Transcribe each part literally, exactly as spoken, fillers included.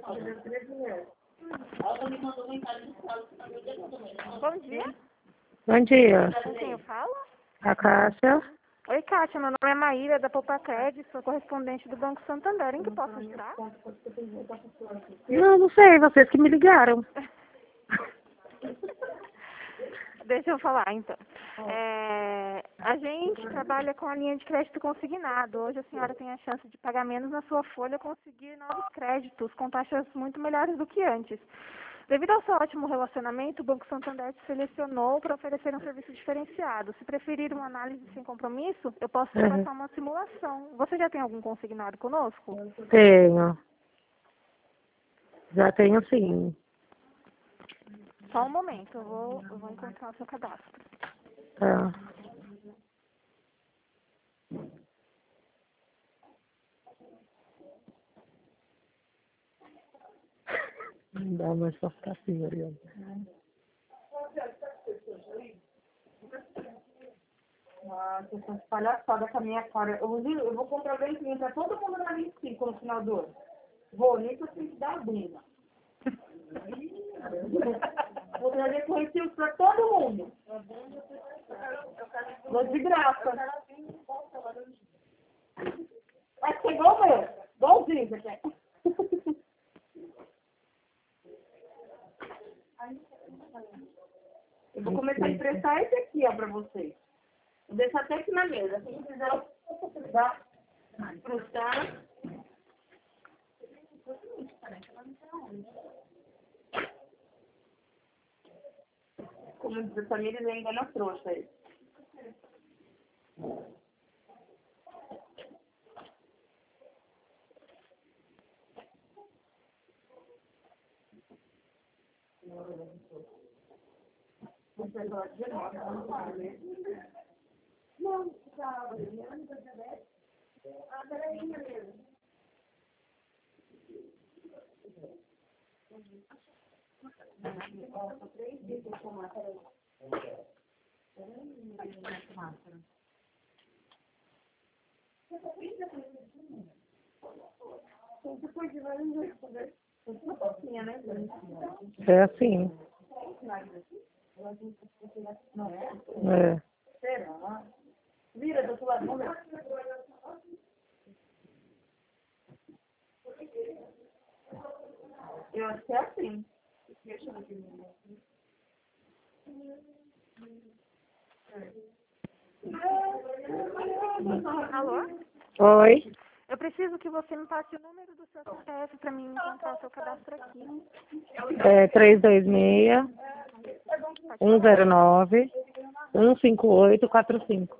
Bom dia. Bom dia. Com quem eu falo? A Cássia. Oi, Kátia. Meu nome é Maíra, da Poupa Crédito. Sou correspondente do Banco Santander. Em que posso ajudar? Não, não sei. Vocês que me ligaram. Deixa eu falar, então. É, a gente trabalha com a linha de crédito consignado. Hoje a senhora tem a chance de pagar menos na sua folha e conseguir novos créditos com taxas muito melhores do que antes. Devido ao seu ótimo relacionamento, o Banco Santander te selecionou para oferecer um serviço diferenciado. Se preferir uma análise sem compromisso, eu posso te Uhum. passar uma simulação. Você já tem algum consignado conosco? Tenho. Já tenho sim. Só um momento, eu vou, eu vou encontrar o seu cadastro. Tá. Não dá mais pra ficar assim, Ariana. Ah, vocês estão palhaçada com a minha cara. Eu, vou- eu vou comprar vencimento pra todo mundo na vinte e cinco no final do ano. Vou nem pra vocês dar a bunda. Vou trazer corretivo pra todo mundo. Vou de graça. Vai ser igual o meu. Igualzinho, você quer. Eu vou começar a emprestar esse aqui, ó, pra vocês. Vou deixar até aqui na mesa. Quem quiser dar frustrar. Como diz a família, ele ainda não trouxa aí. Não, tá. Ah, peraí, mesmo. Ó, só três dias pra tomar, peraí. Depois de vários dias, uma pouquinho, né? É assim. É. Será? Vira do outro lado, vamos ver. Eu acho que é assim. Alô? Oi. Eu preciso que você me passe o número do seu C P F para mim encontrar o seu cadastro aqui. É três dois seis, um zero nove, um cinco oito quatro cinco.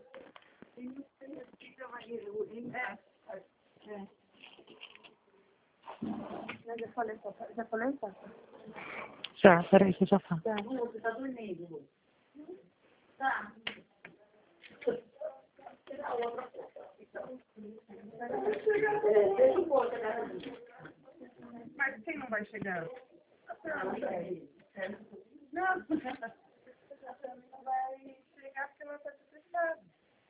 Já falei, já falei, tá? Já, peraí que eu já falo. Tá, você tá dormindo. Tá. É, deixa o ponto, né? Mas quem não vai chegar? Não, vai chegar porque não está precisando.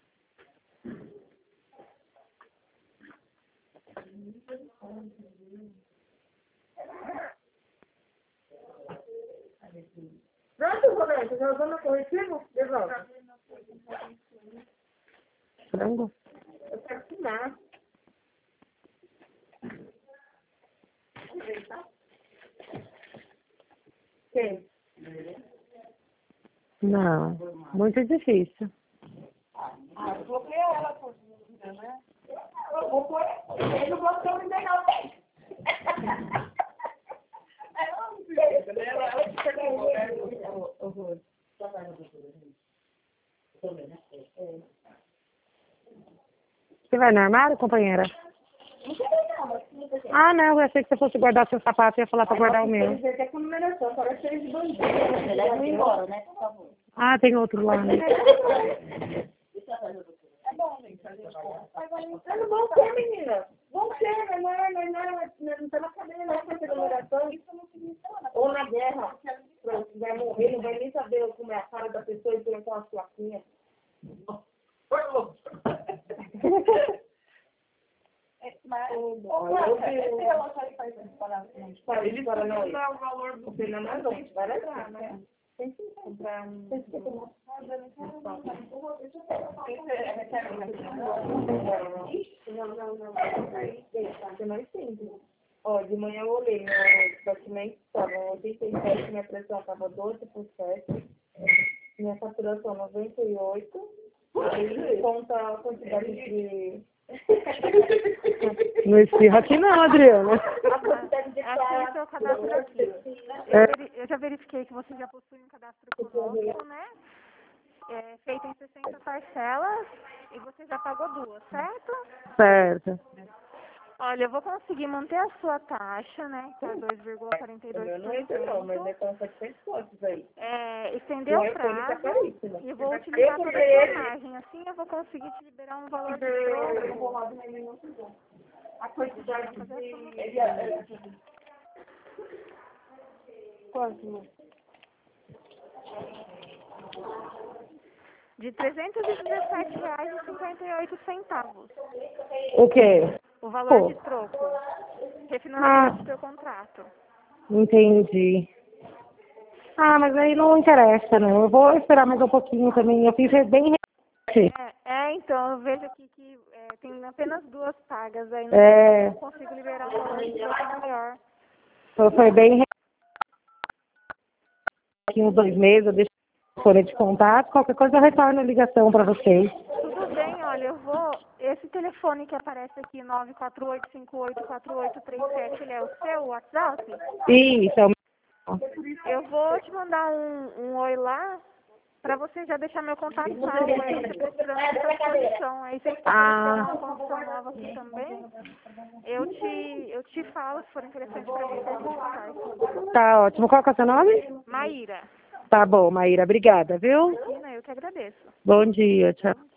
Pronto, Roberto, já usou meu corretivo? De volta. Frango? Eu quero assinar. Quem? Não. Muito difícil. Ah, eu bloqueei ela, por né? Eu vou pôr ele no bloqueio não tem não, tem. Ela não sei. Ela que chegou, né? Você vai no armário, companheira? Não sei não, mas não sei. Ah, não. Eu achei que você fosse guardar seu sapato e ia falar pra guardar o meu. Você até com numeração, parece ser de bandido. Leva embora, né, por favor. Ah, tem outro lá, né? É bom, gente. É bom ser, menina. Bom ser, mas não é, não é, não é, não tá na cadeia, não é numeração. Ou na guerra. Pronto, vai morrer, não vai nem saber como é a cara da pessoa e tem aquela plaquinha. Mas, ô, esse relógio aí faz Para de Paranauê. O valor do filho não é bom, vai levar, né? Tem que comprar. Não, não, não. Você não entende. Ó, de manhã eu olhei no documento, estava oitenta e sete, minha pressão estava doze por sete, minha saturação noventa e oito, aí conta a quantidade de... Não espirra aqui não, Adriana. A quantidade de Aqui o seu cadastro aqui. É. Eu, veri- eu já verifiquei que você já possui um cadastro conosco, né? É, feito em sessenta parcelas e você já pagou duas, certo? Certo. Olha, eu vou conseguir manter a sua taxa, né? Que é dois vírgula quarenta e dois Eu não por entro não, mas é cento. com setecentos postos aí. É, estender O o iPhone tá prazo caríssimo. e vou utilizar Eu toda a comprei sua ele. imagem. Assim eu vou conseguir te liberar um valor de Eu troco. vou lá do menino. A quantidade de... Ele é... Quanto? De trezentos e dezessete reais e cinquenta e oito centavos. O quê? O valor Pô. de troco. Refinanciamento do seu contrato. Entendi. Ah, mas aí não interessa, não. Eu vou esperar mais um pouquinho também. Eu fiz bem recente. É, é, então, eu vejo aqui que é, tem apenas duas pagas aí. Não É, eu consigo liberar um valor de troco maior. foi bem recente. Aqui uns dois meses, eu deixo o telefone de contato. Qualquer coisa eu retorno a ligação para vocês. Tudo bem, olha, eu vou... Esse telefone que aparece aqui, nove quatro oito cinco oito quatro oito três sete, ele é o seu WhatsApp? Isso, é o Eu vou te mandar um, um oi lá, pra você já deixar meu contato salvo, aí você precisando dessa disposição. Aí se você Ah. aparecer uma condição nova aqui também, eu te, eu te falo, se for interessante pra você, a gente conversa. Tá ótimo. Qual que é o seu nome? Maíra, Tá bom, Maíra. Obrigada, viu? Cristina, eu que agradeço. Bom dia, tchau.